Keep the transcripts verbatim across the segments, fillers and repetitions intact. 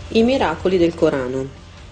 I miracoli del Corano.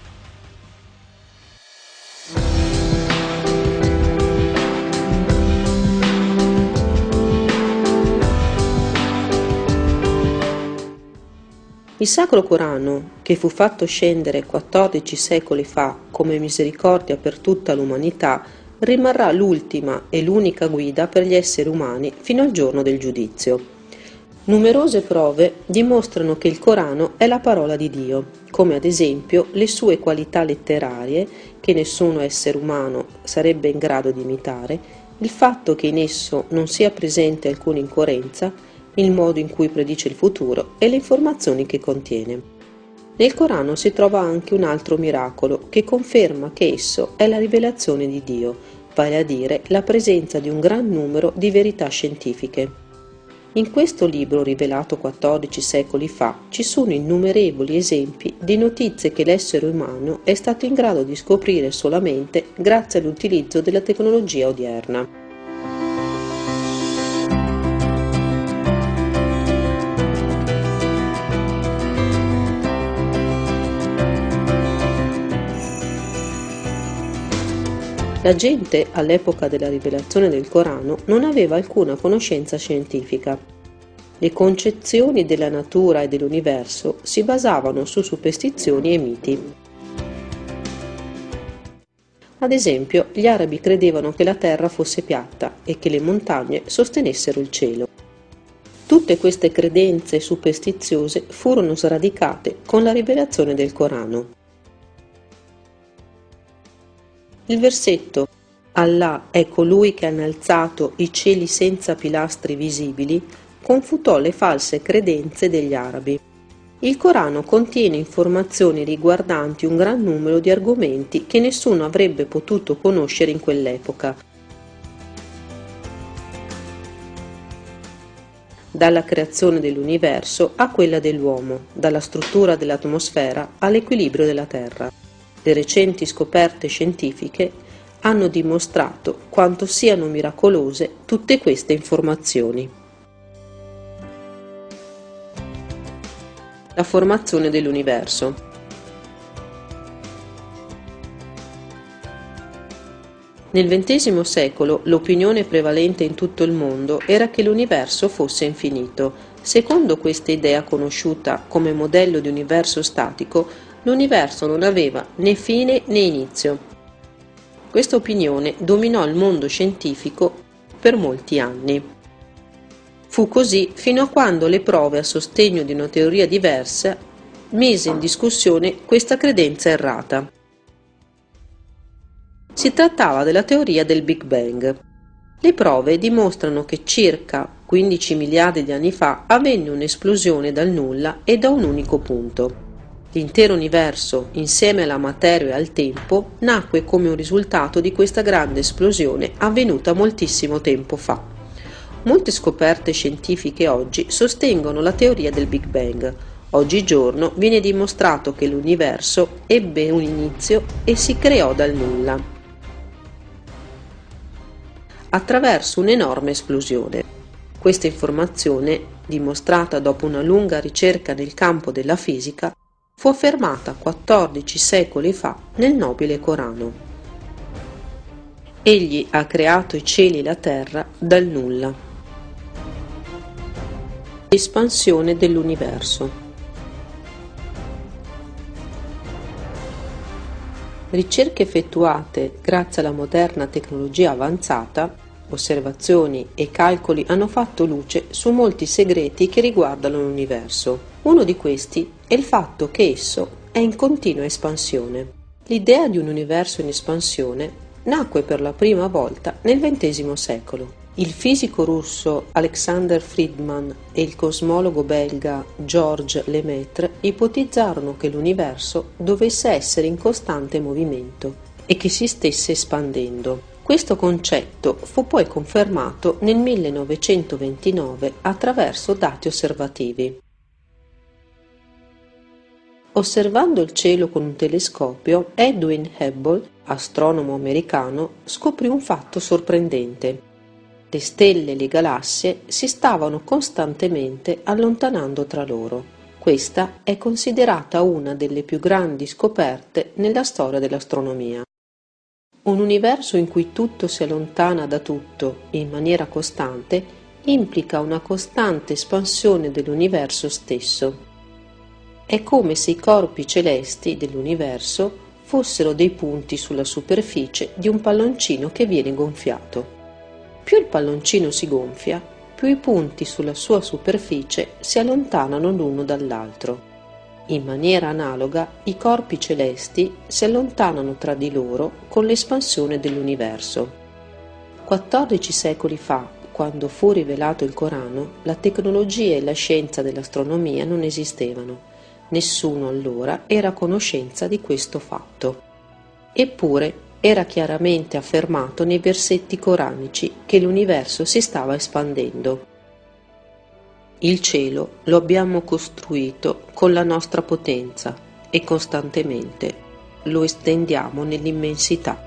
Il Sacro Corano, che fu fatto scendere quattordici secoli fa come misericordia per tutta l'umanità, rimarrà l'ultima e l'unica guida per gli esseri umani fino al giorno del giudizio. Numerose prove dimostrano che il Corano è la parola di Dio, come ad esempio le sue qualità letterarie, che nessuno essere umano sarebbe in grado di imitare, il fatto che in esso non sia presente alcuna incoerenza, il modo in cui predice il futuro e le informazioni che contiene. Nel Corano si trova anche un altro miracolo che conferma che esso è la rivelazione di Dio, vale a dire la presenza di un gran numero di verità scientifiche. In questo libro, rivelato quattordici secoli fa, ci sono innumerevoli esempi di notizie che l'essere umano è stato in grado di scoprire solamente grazie all'utilizzo della tecnologia odierna. La gente, all'epoca della rivelazione del Corano, non aveva alcuna conoscenza scientifica. Le concezioni della natura e dell'universo si basavano su superstizioni e miti. Ad esempio, gli arabi credevano che la terra fosse piatta e che le montagne sostenessero il cielo. Tutte queste credenze superstiziose furono sradicate con la rivelazione del Corano. Il versetto «Allah è colui che ha innalzato i cieli senza pilastri visibili» confutò le false credenze degli arabi. Il Corano contiene informazioni riguardanti un gran numero di argomenti che nessuno avrebbe potuto conoscere in quell'epoca. Dalla creazione dell'universo a quella dell'uomo, dalla struttura dell'atmosfera all'equilibrio della Terra. Le recenti scoperte scientifiche hanno dimostrato quanto siano miracolose tutte queste informazioni. La formazione dell'universo. Nel ventesimo secolo l'opinione prevalente in tutto il mondo era che l'universo fosse infinito. Secondo questa idea conosciuta come modello di universo statico, l'universo non aveva né fine né inizio. Questa opinione dominò il mondo scientifico per molti anni. Fu così fino a quando le prove a sostegno di una teoria diversa mise in discussione questa credenza errata. Si trattava della teoria del Big Bang. Le prove dimostrano che circa quindici miliardi di anni fa avvenne un'esplosione dal nulla e da un unico punto. L'intero universo, insieme alla materia e al tempo, nacque come un risultato di questa grande esplosione avvenuta moltissimo tempo fa. Molte scoperte scientifiche oggi sostengono la teoria del Big Bang. Oggigiorno viene dimostrato che l'universo ebbe un inizio e si creò dal nulla, attraverso un'enorme esplosione. Questa informazione, dimostrata dopo una lunga ricerca nel campo della fisica, fu affermata quattordici secoli fa nel nobile Corano. Egli ha creato i cieli e la terra dal nulla. Espansione dell'universo. Ricerche effettuate grazie alla moderna tecnologia avanzata, osservazioni e calcoli hanno fatto luce su molti segreti che riguardano l'universo. Uno di questi è il fatto che esso è in continua espansione. L'idea di un universo in espansione nacque per la prima volta nel ventesimo secolo. Il fisico russo Alexander Friedman e il cosmologo belga Georges Lemaitre ipotizzarono che l'universo dovesse essere in costante movimento e che si stesse espandendo. Questo concetto fu poi confermato nel millenovecentoventinove attraverso dati osservativi. Osservando il cielo con un telescopio, Edwin Hubble, astronomo americano, scoprì un fatto sorprendente. Le stelle e le galassie si stavano costantemente allontanando tra loro. Questa è considerata una delle più grandi scoperte nella storia dell'astronomia. Un universo in cui tutto si allontana da tutto in maniera costante implica una costante espansione dell'universo stesso. È come se i corpi celesti dell'universo fossero dei punti sulla superficie di un palloncino che viene gonfiato. Più il palloncino si gonfia, più i punti sulla sua superficie si allontanano l'uno dall'altro. In maniera analoga, i corpi celesti si allontanano tra di loro con l'espansione dell'universo. quattordici secoli fa, quando fu rivelato il Corano, la tecnologia e la scienza dell'astronomia non esistevano. Nessuno allora era a conoscenza di questo fatto. Eppure era chiaramente affermato nei versetti coranici che l'universo si stava espandendo. Il cielo lo abbiamo costruito con la nostra potenza e costantemente lo estendiamo nell'immensità.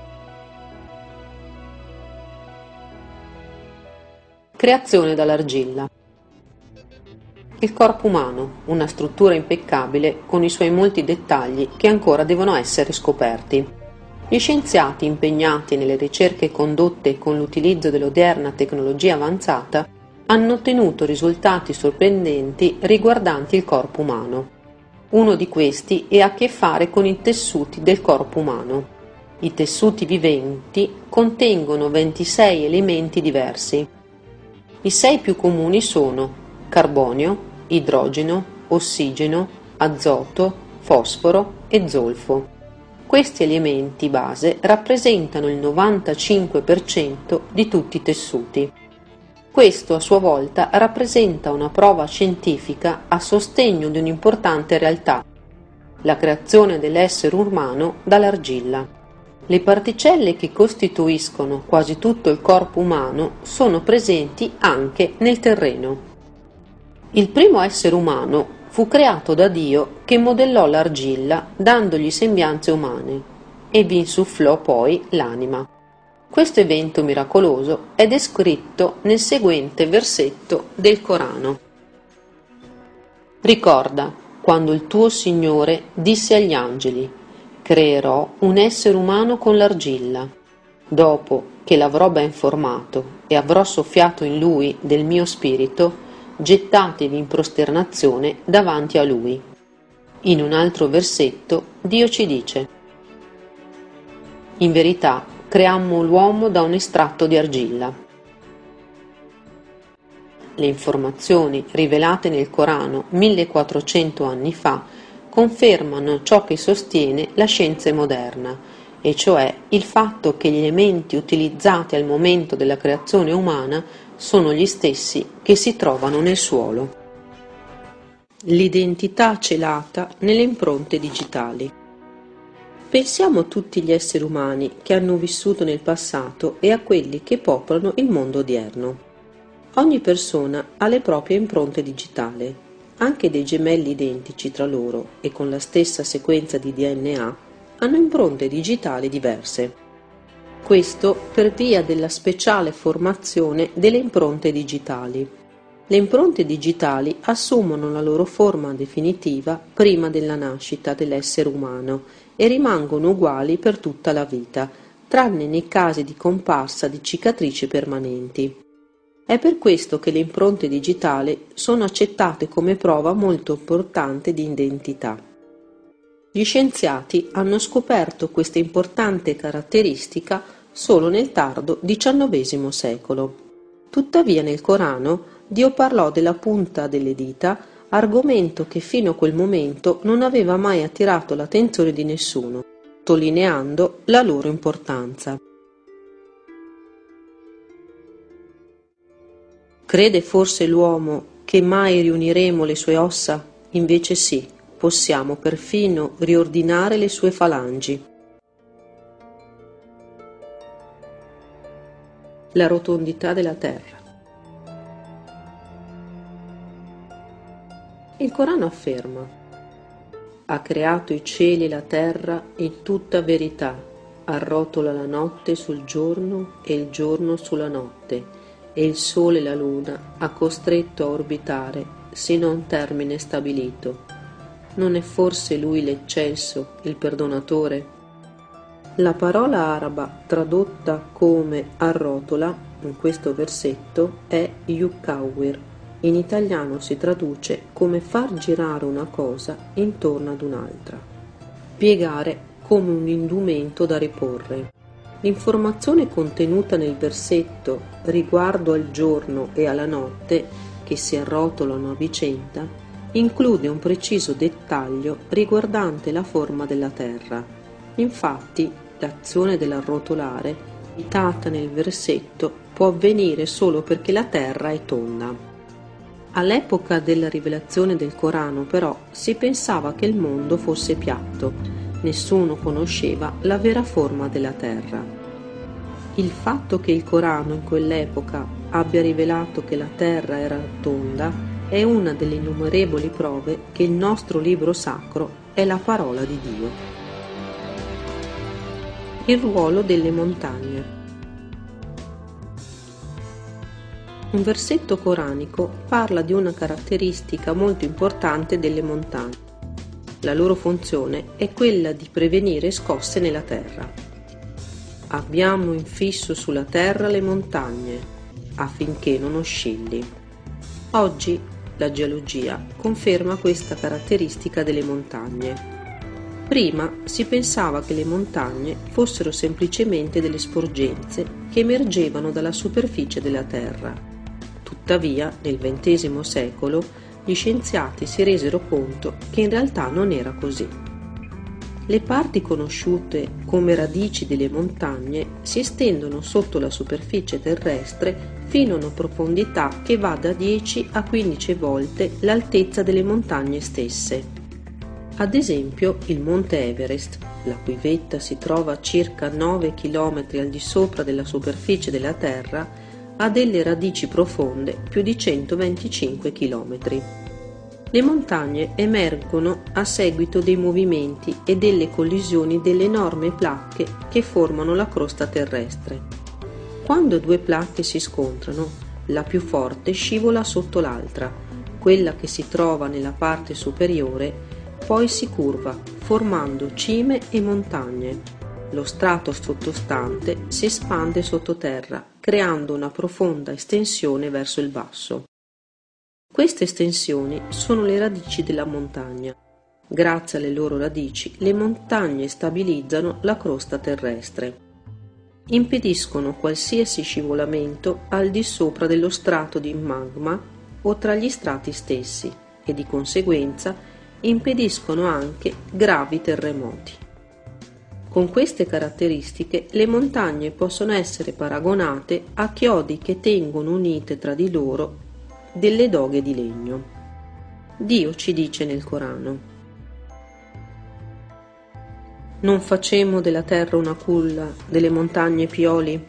Creazione dall'argilla. Il corpo umano, una struttura impeccabile con i suoi molti dettagli che ancora devono essere scoperti. Gli scienziati impegnati nelle ricerche condotte con l'utilizzo dell'odierna tecnologia avanzata hanno ottenuto risultati sorprendenti riguardanti il corpo umano. Uno di questi ha a che fare con i tessuti del corpo umano. I tessuti viventi contengono ventisei elementi diversi. I sei più comuni sono carbonio, idrogeno, ossigeno, azoto, fosforo e zolfo. Questi elementi base rappresentano il novantacinque per cento di tutti i tessuti. Questo a sua volta rappresenta una prova scientifica a sostegno di un'importante realtà, la creazione dell'essere umano dall'argilla. Le particelle che costituiscono quasi tutto il corpo umano sono presenti anche nel terreno. Il primo essere umano fu creato da Dio che modellò l'argilla dandogli sembianze umane e vi insufflò poi l'anima. Questo evento miracoloso è descritto nel seguente versetto del Corano. Ricorda quando il tuo Signore disse agli angeli: creerò un essere umano con l'argilla. Dopo che l'avrò ben formato e avrò soffiato in lui del mio spirito, gettatevi in prosternazione davanti a lui. In un altro versetto Dio ci dice: in verità creammo l'uomo da un estratto di argilla. Le informazioni rivelate nel Corano millequattrocento anni fa confermano ciò che sostiene la scienza moderna, e cioè il fatto che gli elementi utilizzati al momento della creazione umana sono gli stessi che si trovano nel suolo. L'identità celata nelle impronte digitali. Pensiamo a tutti gli esseri umani che hanno vissuto nel passato e a quelli che popolano il mondo odierno. Ogni persona ha le proprie impronte digitali. Anche dei gemelli identici tra loro e con la stessa sequenza di D N A hanno impronte digitali diverse. Questo per via della speciale formazione delle impronte digitali. Le impronte digitali assumono la loro forma definitiva prima della nascita dell'essere umano e rimangono uguali per tutta la vita, tranne nei casi di comparsa di cicatrici permanenti. È per questo che le impronte digitali sono accettate come prova molto importante di identità. Gli scienziati hanno scoperto questa importante caratteristica solo nel tardo diciannovesimo secolo. Tuttavia nel Corano Dio parlò della punta delle dita, argomento che fino a quel momento non aveva mai attirato l'attenzione di nessuno, sottolineando la loro importanza. Crede forse l'uomo che mai riuniremo le sue ossa? Invece sì, possiamo perfino riordinare le sue falangi. La rotondità della terra. Il Corano afferma: ha creato i cieli e la terra in tutta verità, arrotola la notte sul giorno e il giorno sulla notte, e il sole e la luna ha costretto a orbitare sino a un termine stabilito, Non è forse lui l'eccelso, il perdonatore? La parola araba tradotta come arrotola in questo versetto è yukawwir. In italiano si traduce come far girare una cosa intorno ad un'altra. Piegare come un indumento da riporre. L'informazione contenuta nel versetto riguardo al giorno e alla notte che si arrotolano a vicenda include un preciso dettaglio riguardante la forma della terra. Infatti, l'azione dell'arrotolare, citata nel versetto, può avvenire solo perché la terra è tonda. All'epoca della rivelazione del Corano, però, si pensava che il mondo fosse piatto. Nessuno conosceva la vera forma della terra. Il fatto che il Corano in quell'epoca abbia rivelato che la terra era tonda è una delle innumerevoli prove che il nostro libro sacro è la parola di Dio. Il ruolo delle montagne. Un versetto coranico parla di una caratteristica molto importante delle montagne. La loro funzione è quella di prevenire scosse nella terra. Abbiamo infisso sulla terra le montagne, affinché non oscilli. Oggi la geologia conferma questa caratteristica delle montagne. Prima si pensava che le montagne fossero semplicemente delle sporgenze che emergevano dalla superficie della Terra. Tuttavia, nel ventesimo secolo, gli scienziati si resero conto che in realtà non era così. Le parti conosciute come radici delle montagne si estendono sotto la superficie terrestre fino a una profondità che va da dieci a quindici volte l'altezza delle montagne stesse. Ad esempio, il monte Everest, la cui vetta si trova a circa nove chilometri al di sopra della superficie della Terra, ha delle radici profonde più di centoventicinque chilometri. Le montagne emergono a seguito dei movimenti e delle collisioni delle enormi placche che formano la crosta terrestre. Quando due placche si scontrano, la più forte scivola sotto l'altra, quella che si trova nella parte superiore poi si curva, formando cime e montagne. Lo strato sottostante si espande sottoterra, creando una profonda estensione verso il basso. Queste estensioni sono le radici della montagna. Grazie alle loro radici, le montagne stabilizzano la crosta terrestre. Impediscono qualsiasi scivolamento al di sopra dello strato di magma o tra gli strati stessi e di conseguenza impediscono anche gravi terremoti. Con queste caratteristiche le montagne possono essere paragonate a chiodi che tengono unite tra di loro delle doghe di legno. Dio ci dice nel Corano: non facemmo della terra una culla, delle montagne pioli.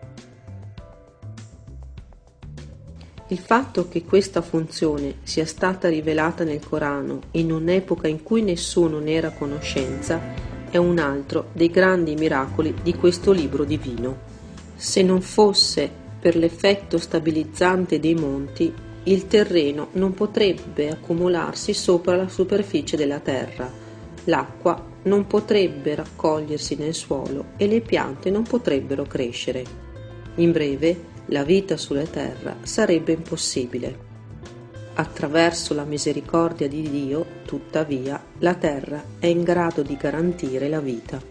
Il fatto che questa funzione sia stata rivelata nel Corano in un'epoca in cui nessuno ne era a conoscenza è un altro dei grandi miracoli di questo libro divino. Se non fosse per l'effetto stabilizzante dei monti, il terreno non potrebbe accumularsi sopra la superficie della terra, l'acqua non potrebbe raccogliersi nel suolo e le piante non potrebbero crescere. In breve, la vita sulla terra sarebbe impossibile. Attraverso la misericordia di Dio, tuttavia, la terra è in grado di garantire la vita.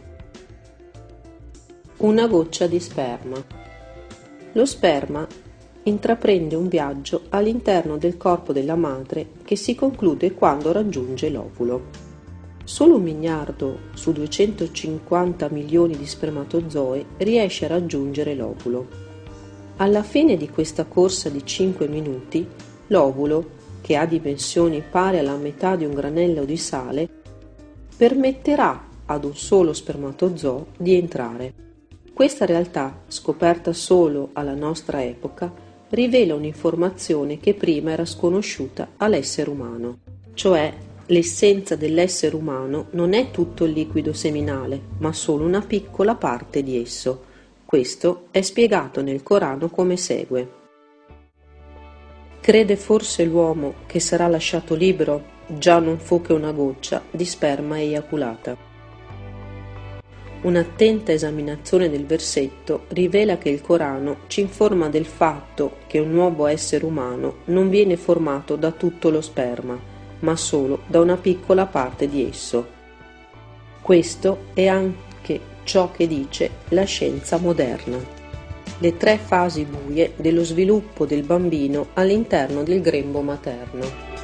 Una goccia di sperma. Lo sperma intraprende un viaggio all'interno del corpo della madre che si conclude quando raggiunge l'ovulo. Solo un miliardo su duecentocinquanta milioni di spermatozoi riesce a raggiungere l'ovulo. Alla fine di questa corsa di cinque minuti, l'ovulo, che ha dimensioni pari alla metà di un granello di sale, permetterà ad un solo spermatozoo di entrare. Questa realtà, scoperta solo alla nostra epoca, rivela un'informazione che prima era sconosciuta all'essere umano, cioè l'essenza dell'essere umano non è tutto il liquido seminale, ma solo una piccola parte di esso. Questo è spiegato nel Corano come segue. Crede forse l'uomo che sarà lasciato libero? Già non fu che una goccia di sperma eiaculata. Un'attenta esaminazione del versetto rivela che il Corano ci informa del fatto che un nuovo essere umano non viene formato da tutto lo sperma, ma solo da una piccola parte di esso. Questo è anche ciò che dice la scienza moderna. Le tre fasi buie dello sviluppo del bambino all'interno del grembo materno.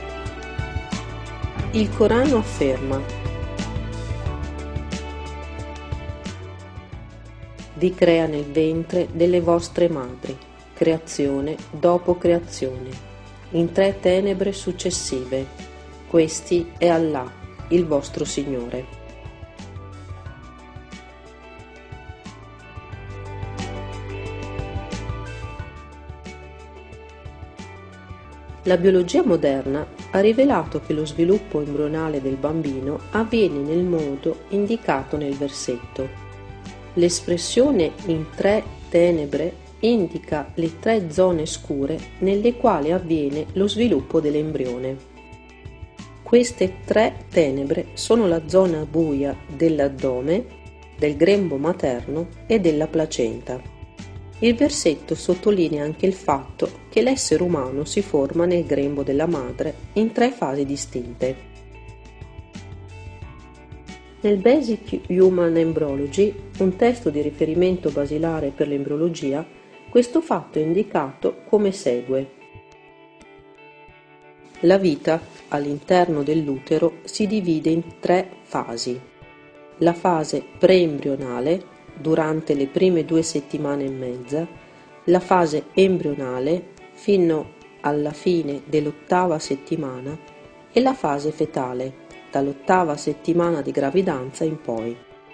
Il Corano afferma: vi crea nel ventre delle vostre madri, creazione dopo creazione, in tre tenebre successive. Questi è Allah, il vostro Signore. La biologia moderna ha rivelato che lo sviluppo embrionale del bambino avviene nel modo indicato nel versetto. L'espressione in tre tenebre indica le tre zone scure nelle quali avviene lo sviluppo dell'embrione. Queste tre tenebre sono la zona buia dell'addome, del grembo materno e della placenta. Il versetto sottolinea anche il fatto che l'essere umano si forma nel grembo della madre in tre fasi distinte. Nel Basic Human Embryology, un testo di riferimento basilare per l'embriologia, questo fatto è indicato come segue. La vita all'interno dell'utero si divide in tre fasi. La fase preembrionale, durante le prime due settimane e mezza, la fase embrionale, fino alla fine dell'ottava settimana, e la fase fetale, dall'ottava settimana di gravidanza in poi.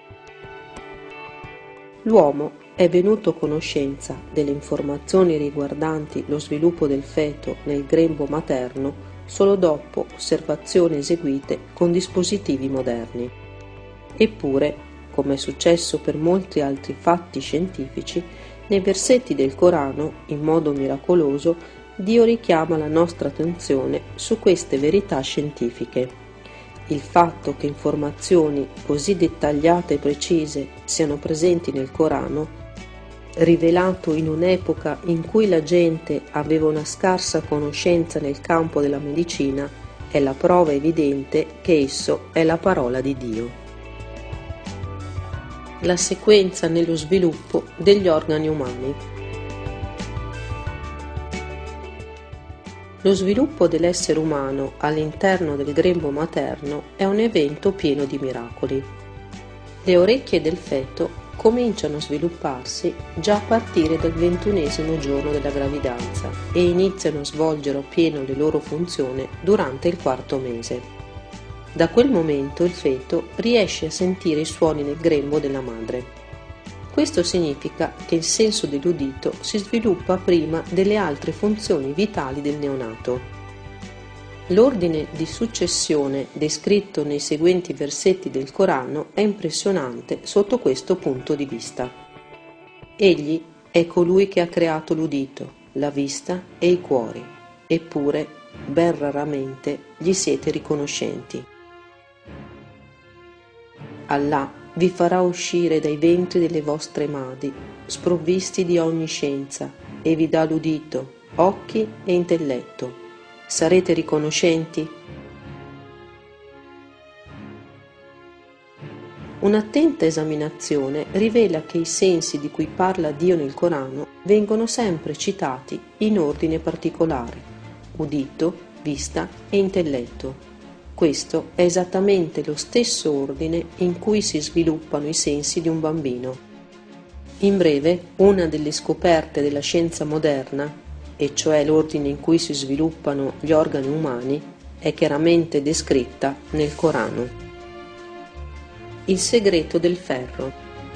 L'uomo è venuto a conoscenza delle informazioni riguardanti lo sviluppo del feto nel grembo materno solo dopo osservazioni eseguite con dispositivi moderni. Eppure, come è successo per molti altri fatti scientifici, nei versetti del Corano, in modo miracoloso, Dio richiama la nostra attenzione su queste verità scientifiche. Il fatto che informazioni così dettagliate e precise siano presenti nel Corano, rivelato in un'epoca in cui la gente aveva una scarsa conoscenza nel campo della medicina, è la prova evidente che esso è la parola di Dio. La sequenza nello sviluppo degli organi umani. Lo sviluppo dell'essere umano all'interno del grembo materno è un evento pieno di miracoli. Le orecchie del feto cominciano a svilupparsi già a partire dal ventunesimo giorno della gravidanza e iniziano a svolgere appieno le loro funzioni durante il quarto mese. Da quel momento il feto riesce a sentire i suoni nel grembo della madre. Questo significa che il senso dell'udito si sviluppa prima delle altre funzioni vitali del neonato. L'ordine di successione descritto nei seguenti versetti del Corano è impressionante sotto questo punto di vista. Egli è colui che ha creato l'udito, la vista e i cuori, eppure ben raramente gli siete riconoscenti. Allah vi farà uscire dai ventri delle vostre madri, sprovvisti di ogni scienza, e vi dà l'udito, occhi e intelletto. Sarete riconoscenti? Un'attenta esaminazione rivela che i sensi di cui parla Dio nel Corano vengono sempre citati in ordine particolare: udito, vista e intelletto. Questo è esattamente lo stesso ordine in cui si sviluppano i sensi di un bambino. In breve, una delle scoperte della scienza moderna, e cioè l'ordine in cui si sviluppano gli organi umani, è chiaramente descritta nel Corano. Il segreto del ferro.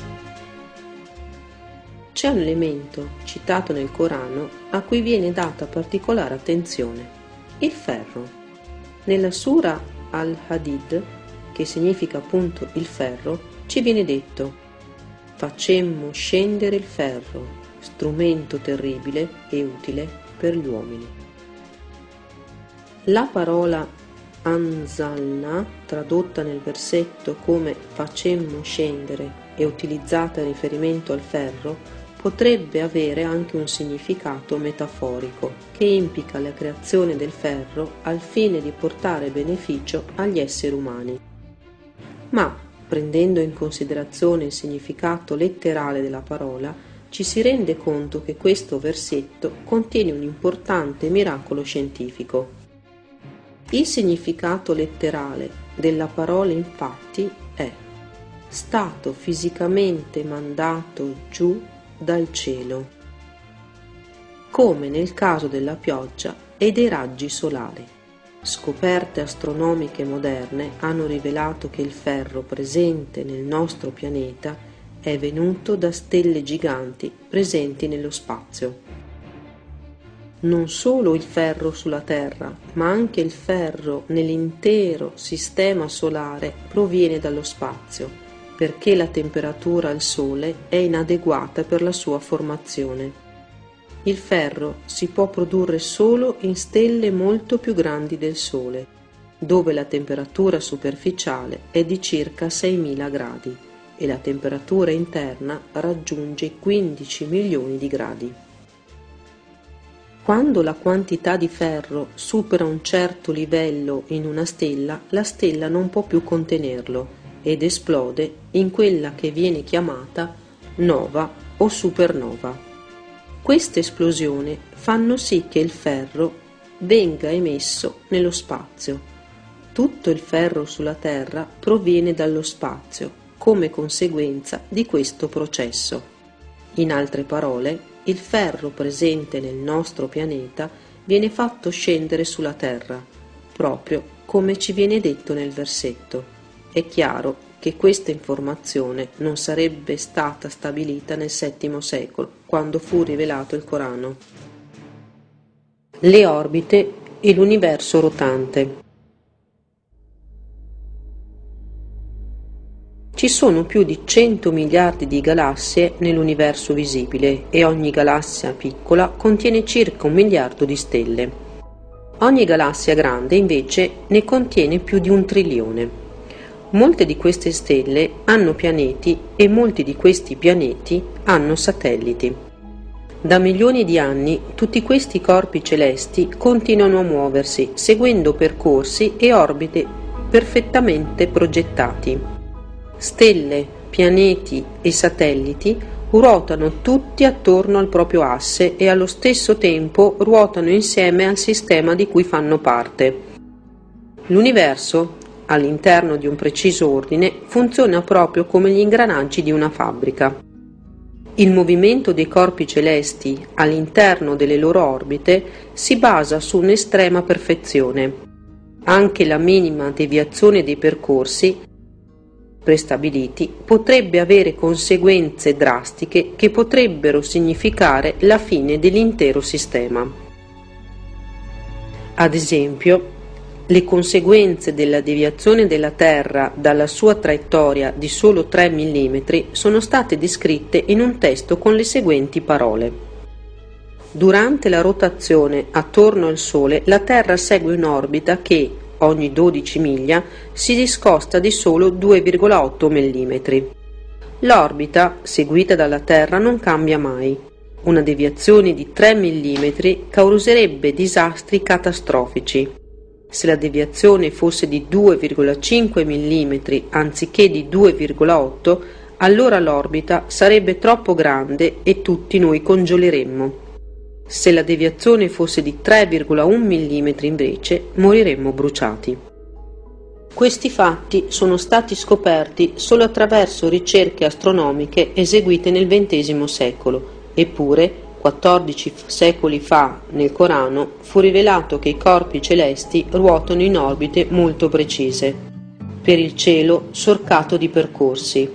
C'è un elemento citato nel Corano a cui viene data particolare attenzione: il ferro. Nella Sura Al-Hadid, che significa appunto il ferro, ci viene detto: facemmo scendere il ferro, strumento terribile e utile per gli uomini. La parola anzalna, tradotta nel versetto come facemmo scendere e utilizzata in riferimento al ferro, potrebbe avere anche un significato metaforico che implica la creazione del ferro al fine di portare beneficio agli esseri umani. Ma, prendendo in considerazione il significato letterale della parola, ci si rende conto che questo versetto contiene un importante miracolo scientifico. Il significato letterale della parola infatti è stato fisicamente mandato giù dal cielo, come nel caso della pioggia e dei raggi solari. Scoperte astronomiche moderne hanno rivelato che il ferro presente nel nostro pianeta è venuto da stelle giganti presenti nello spazio. Non solo il ferro sulla Terra, ma anche il ferro nell'intero sistema solare proviene dallo spazio, perché la temperatura al Sole è inadeguata per la sua formazione. Il ferro si può produrre solo in stelle molto più grandi del Sole, dove la temperatura superficiale è di circa seimila gradi e la temperatura interna raggiunge i quindici milioni di gradi. Quando la quantità di ferro supera un certo livello in una stella, la stella non può più contenerlo ed esplode in quella che viene chiamata nova o supernova. Queste esplosioni fanno sì che il ferro venga emesso nello spazio. Tutto il ferro sulla Terra proviene dallo spazio come conseguenza di questo processo. In altre parole, il ferro presente nel nostro pianeta viene fatto scendere sulla Terra, proprio come ci viene detto nel versetto. È chiaro che questa informazione non sarebbe stata stabilita nel settimo secolo, quando fu rivelato il Corano. Le orbite e l'universo rotante. Ci sono più di cento miliardi di galassie nell'universo visibile e ogni galassia piccola contiene circa un miliardo di stelle. Ogni galassia grande invece ne contiene più di un trilione. Molte di queste stelle hanno pianeti e molti di questi pianeti hanno satelliti. Da milioni di anni tutti questi corpi celesti continuano a muoversi seguendo percorsi e orbite perfettamente progettati. Stelle, pianeti e satelliti ruotano tutti attorno al proprio asse e allo stesso tempo ruotano insieme al sistema di cui fanno parte. L'universo, all'interno di un preciso ordine, funziona proprio come gli ingranaggi di una fabbrica. Il movimento dei corpi celesti all'interno delle loro orbite si basa su un'estrema perfezione. Anche la minima deviazione dei percorsi prestabiliti potrebbe avere conseguenze drastiche che potrebbero significare la fine dell'intero sistema. Ad esempio, le conseguenze della deviazione della Terra dalla sua traiettoria di solo tre millimetri sono state descritte in un testo con le seguenti parole. Durante la rotazione attorno al Sole, la Terra segue un'orbita che, ogni dodici miglia, si discosta di solo due virgola otto millimetri. L'orbita seguita dalla Terra non cambia mai. Una deviazione di tre millimetri causerebbe disastri catastrofici. Se la deviazione fosse di due virgola cinque millimetri anziché di due virgola otto, allora l'orbita sarebbe troppo grande e tutti noi congeleremmo. Se la deviazione fosse di tre virgola uno millimetri invece, moriremmo bruciati. Questi fatti sono stati scoperti solo attraverso ricerche astronomiche eseguite nel ventesimo secolo, eppure, quattordici secoli fa, nel Corano, fu rivelato che i corpi celesti ruotano in orbite molto precise, per il cielo solcato di percorsi.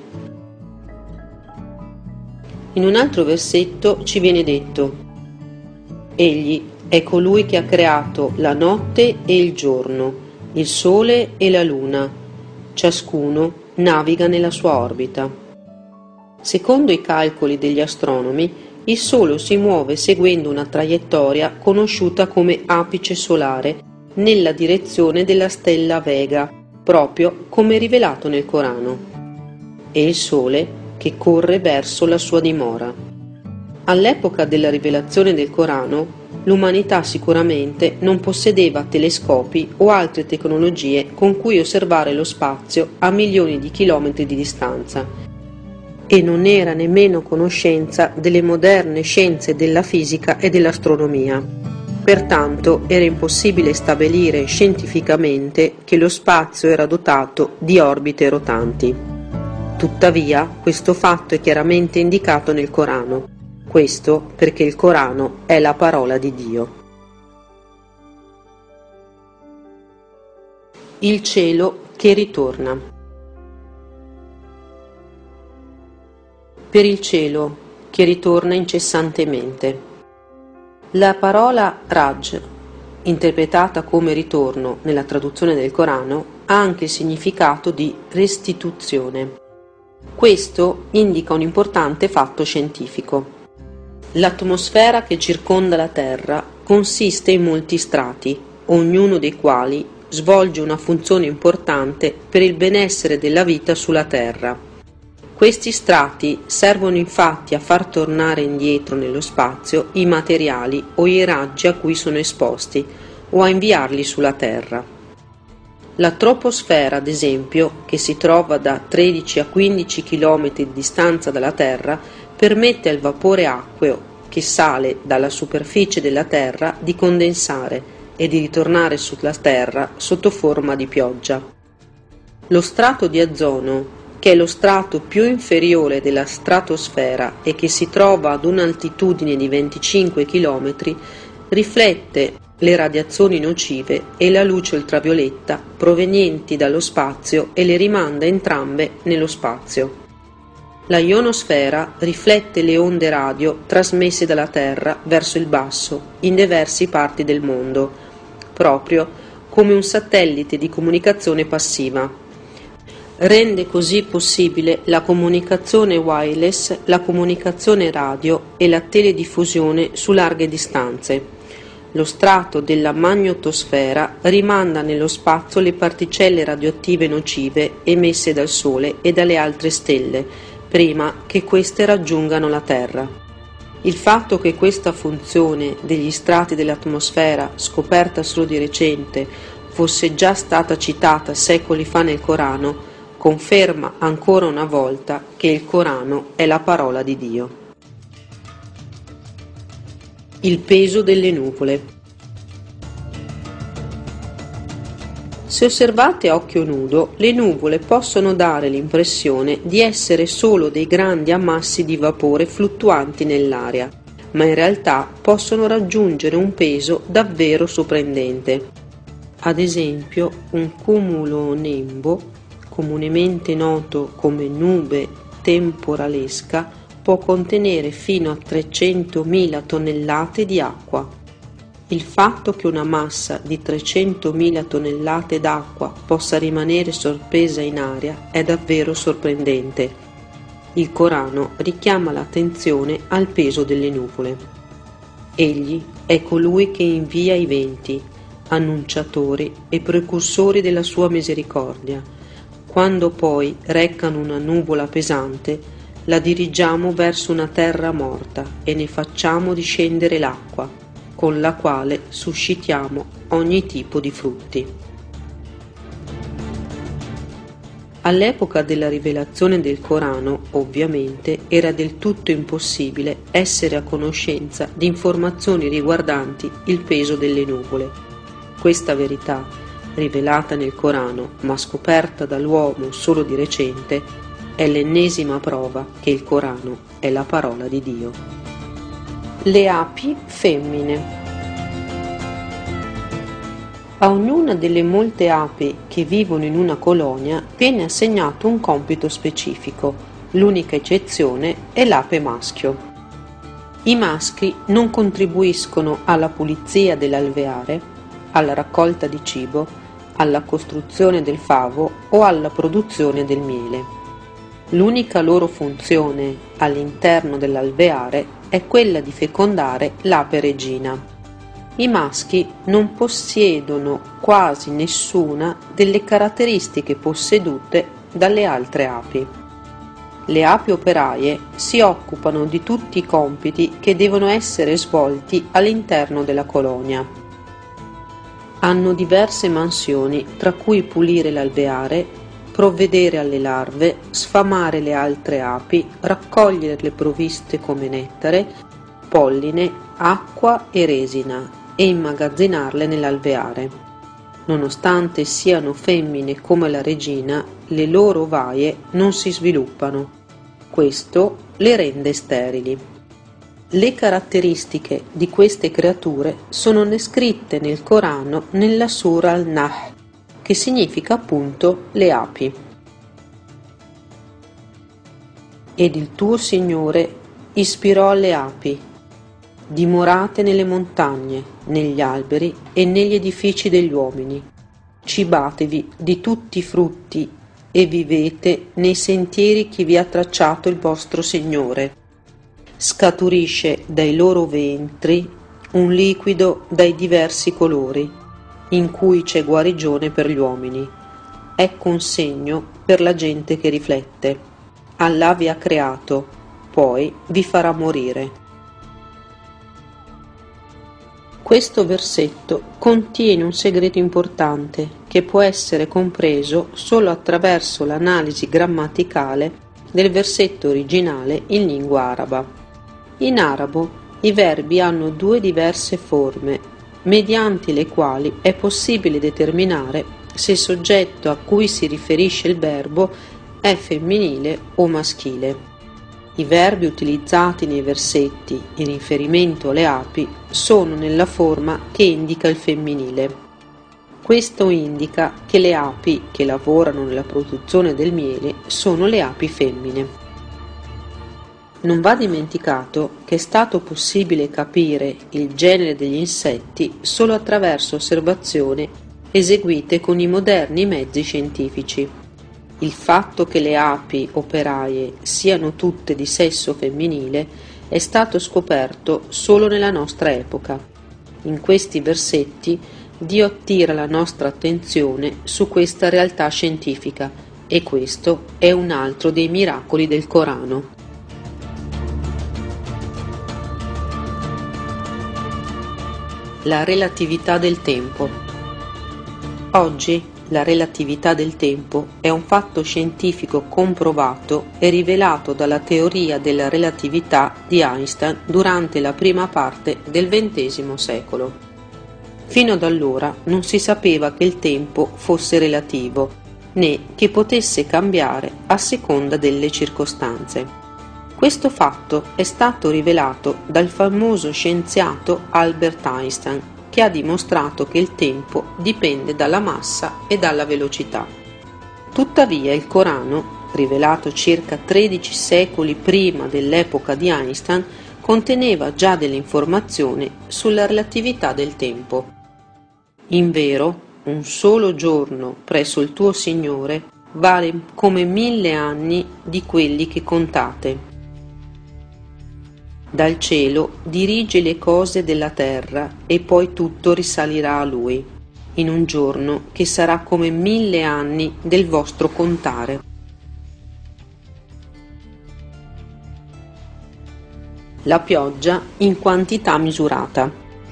In un altro versetto ci viene detto: Egli è colui che ha creato la notte e il giorno, il sole e la luna. Ciascuno naviga nella sua orbita. Secondo i calcoli degli astronomi, il Sole si muove seguendo una traiettoria conosciuta come apice solare nella direzione della stella Vega, proprio come rivelato nel Corano, e il Sole che corre verso la sua dimora. All'epoca della rivelazione del Corano, l'umanità sicuramente non possedeva telescopi o altre tecnologie con cui osservare lo spazio a milioni di chilometri di distanza, e non era nemmeno a conoscenza delle moderne scienze della fisica e dell'astronomia. Pertanto era impossibile stabilire scientificamente che lo spazio era dotato di orbite rotanti. Tuttavia, questo fatto è chiaramente indicato nel Corano. Questo perché il Corano è la parola di Dio. Il cielo che ritorna. Per il cielo che ritorna incessantemente. La parola Raj, interpretata come ritorno nella traduzione del Corano, ha anche il significato di restituzione. Questo indica un importante fatto scientifico. L'atmosfera che circonda la Terra consiste in molti strati, ognuno dei quali svolge una funzione importante per il benessere della vita sulla Terra. Questi strati servono infatti a far tornare indietro nello spazio i materiali o i raggi a cui sono esposti o a inviarli sulla Terra. La troposfera, ad esempio, che si trova da tredici a quindici chilometri di distanza dalla Terra, permette al vapore acqueo che sale dalla superficie della Terra di condensare e di ritornare sulla Terra sotto forma di pioggia. Lo strato di ozono, che è lo strato più inferiore della stratosfera e che si trova ad un'altitudine di venticinque chilometri, riflette le radiazioni nocive e la luce ultravioletta provenienti dallo spazio e le rimanda entrambe nello spazio. La ionosfera riflette le onde radio trasmesse dalla Terra verso il basso in diverse parti del mondo, proprio come un satellite di comunicazione passiva. Rende così possibile la comunicazione wireless, la comunicazione radio e la telediffusione su larghe distanze. Lo strato della magnetosfera rimanda nello spazio le particelle radioattive nocive emesse dal Sole e dalle altre stelle, prima che queste raggiungano la Terra. Il fatto che questa funzione degli strati dell'atmosfera, scoperta solo di recente, fosse già stata citata secoli fa nel Corano, conferma ancora una volta che il Corano è la parola di Dio. Il peso delle nuvole. Se osservate a occhio nudo, le nuvole possono dare l'impressione di essere solo dei grandi ammassi di vapore fluttuanti nell'aria, ma in realtà possono raggiungere un peso davvero sorprendente. Ad esempio, un cumulonembo, comunemente noto come nube temporalesca, può contenere fino a trecentomila tonnellate di acqua. Il fatto che una massa di trecentomila tonnellate d'acqua possa rimanere sospesa in aria è davvero sorprendente. Il Corano richiama l'attenzione al peso delle nuvole. Egli è colui che invia i venti, annunciatori e precursori della sua misericordia. Quando poi recano una nuvola pesante, la dirigiamo verso una terra morta e ne facciamo discendere l'acqua, con la quale suscitiamo ogni tipo di frutti. All'epoca della rivelazione del Corano, ovviamente, era del tutto impossibile essere a conoscenza di informazioni riguardanti il peso delle nuvole. Questa verità, rivelata nel Corano ma scoperta dall'uomo solo di recente, è l'ennesima prova che il Corano è la parola di Dio. Le api femmine. A ognuna delle molte api che vivono in una colonia viene assegnato un compito specifico. L'unica eccezione è l'ape maschio. I maschi non contribuiscono alla pulizia dell'alveare, alla raccolta di cibo, alla costruzione del favo o alla produzione del miele. L'unica loro funzione all'interno dell'alveare è quella di fecondare l'ape regina. I maschi non possiedono quasi nessuna delle caratteristiche possedute dalle altre api. Le api operaie si occupano di tutti i compiti che devono essere svolti all'interno della colonia. Hanno diverse mansioni, tra cui pulire l'alveare, provvedere alle larve, sfamare le altre api, raccogliere le provviste come nettare, polline, acqua e resina e immagazzinarle nell'alveare. Nonostante siano femmine come la regina, le loro ovaie non si sviluppano. Questo le rende sterili. Le caratteristiche di queste creature sono descritte nel Corano nella Sura Al-Nahl, che significa appunto le api. Ed il tuo Signore ispirò alle api: dimorate nelle montagne, negli alberi e negli edifici degli uomini. Cibatevi di tutti i frutti e vivete nei sentieri che vi ha tracciato il vostro Signore. Scaturisce dai loro ventri un liquido dai diversi colori, in cui c'è guarigione per gli uomini. Ecco un segno per la gente che riflette. Allah vi ha creato, poi vi farà morire. Questo versetto contiene un segreto importante che può essere compreso solo attraverso l'analisi grammaticale del versetto originale in lingua araba. In arabo i verbi hanno due diverse forme, mediante le quali è possibile determinare se il soggetto a cui si riferisce il verbo è femminile o maschile. I verbi utilizzati nei versetti in riferimento alle api sono nella forma che indica il femminile. Questo indica che le api che lavorano nella produzione del miele sono le api femmine. Non va dimenticato che è stato possibile capire il genere degli insetti solo attraverso osservazioni eseguite con i moderni mezzi scientifici. Il fatto che le api operaie siano tutte di sesso femminile è stato scoperto solo nella nostra epoca. In questi versetti Dio attira la nostra attenzione su questa realtà scientifica e questo è un altro dei miracoli del Corano. La relatività del tempo. Oggi la relatività del tempo è un fatto scientifico comprovato e rivelato dalla teoria della relatività di Einstein durante la prima parte del ventesimo secolo. Fino ad allora non si sapeva che il tempo fosse relativo, né che potesse cambiare a seconda delle circostanze. Questo fatto è stato rivelato dal famoso scienziato Albert Einstein, che ha dimostrato che il tempo dipende dalla massa e dalla velocità. Tuttavia il Corano, rivelato circa tredici secoli prima dell'epoca di Einstein, conteneva già delle informazioni sulla relatività del tempo. Invero, un solo giorno presso il tuo Signore vale come mille anni di quelli che contate. Dal cielo dirige le cose della terra e poi tutto risalirà a Lui, in un giorno che sarà come mille anni del vostro contare. La pioggia in quantità misurata.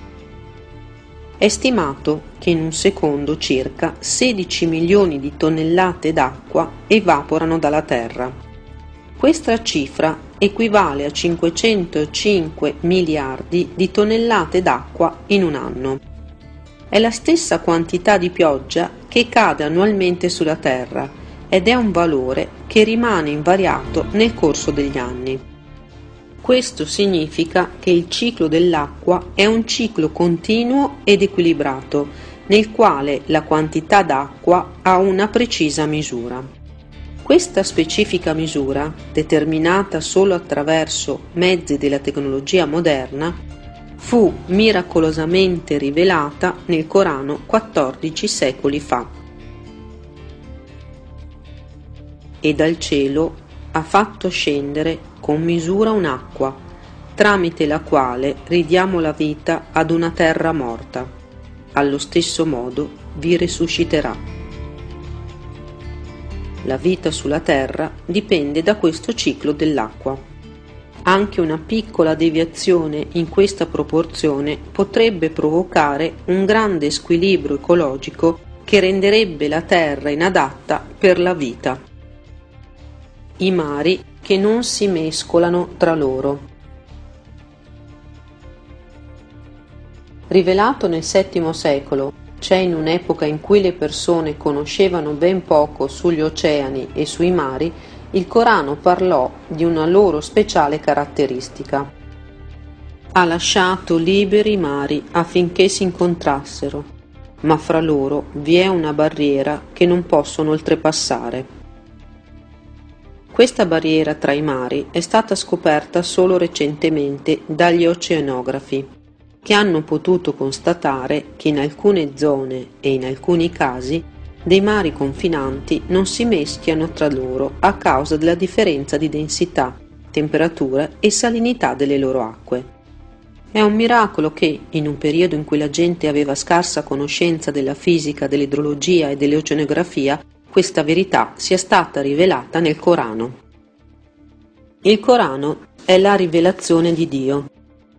È stimato che in un secondo circa sedici milioni di tonnellate d'acqua evaporano dalla terra. Questa cifra equivale a cinquecentocinque miliardi di tonnellate d'acqua in un anno. È la stessa quantità di pioggia che cade annualmente sulla Terra ed è un valore che rimane invariato nel corso degli anni. Questo significa che il ciclo dell'acqua è un ciclo continuo ed equilibrato, nel quale la quantità d'acqua ha una precisa misura. Questa specifica misura, determinata solo attraverso mezzi della tecnologia moderna, fu miracolosamente rivelata nel Corano quattordici secoli fa. E dal cielo ha fatto scendere con misura un'acqua, tramite la quale ridiamo la vita ad una terra morta. Allo stesso modo vi risusciterà. La vita sulla terra dipende da questo ciclo dell'acqua. Anche una piccola deviazione in questa proporzione potrebbe provocare un grande squilibrio ecologico che renderebbe la terra inadatta per la vita. I mari che non si mescolano tra loro. Rivelato nel settimo secolo, cioè in un'epoca in cui le persone conoscevano ben poco sugli oceani e sui mari, il Corano parlò di una loro speciale caratteristica. Ha lasciato liberi i mari affinché si incontrassero, ma fra loro vi è una barriera che non possono oltrepassare. Questa barriera tra i mari è stata scoperta solo recentemente dagli oceanografi, che hanno potuto constatare che in alcune zone e in alcuni casi dei mari confinanti non si meschiano tra loro a causa della differenza di densità, temperatura e salinità delle loro acque. È un miracolo che, in un periodo in cui la gente aveva scarsa conoscenza della fisica, dell'idrologia e dell'oceanografia, questa verità sia stata rivelata nel Corano. Il Corano è la rivelazione di Dio.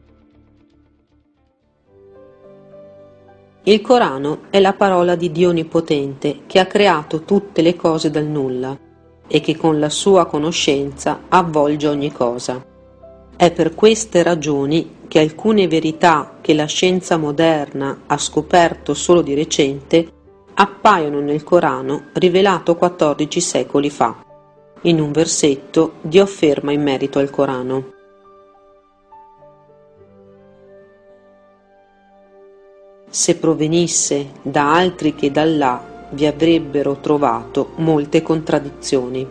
Il Corano è la parola di Dio Onnipotente che ha creato tutte le cose dal nulla e che con la sua conoscenza avvolge ogni cosa. È per queste ragioni che alcune verità che la scienza moderna ha scoperto solo di recente appaiono nel Corano rivelato quattordici secoli fa. In un versetto Dio afferma in merito al Corano: se provenisse da altri che da Allah vi avrebbero trovato molte contraddizioni.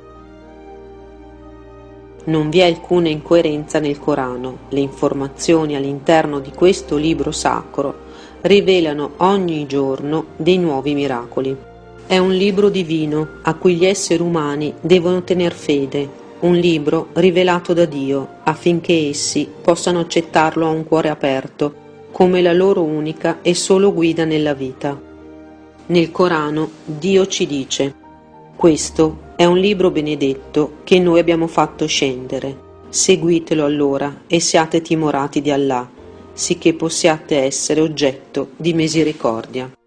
Non vi è alcuna incoerenza nel Corano. Le informazioni all'interno di questo libro sacro rivelano ogni giorno dei nuovi miracoli. È un libro divino a cui gli esseri umani devono tener fede, un libro rivelato da Dio affinché essi possano accettarlo a un cuore aperto come la loro unica e solo guida nella vita. Nel Corano Dio ci dice: questo è un libro benedetto che noi abbiamo fatto scendere. Seguitelo allora e siate timorati di Allah, sicché possiate essere oggetto di misericordia.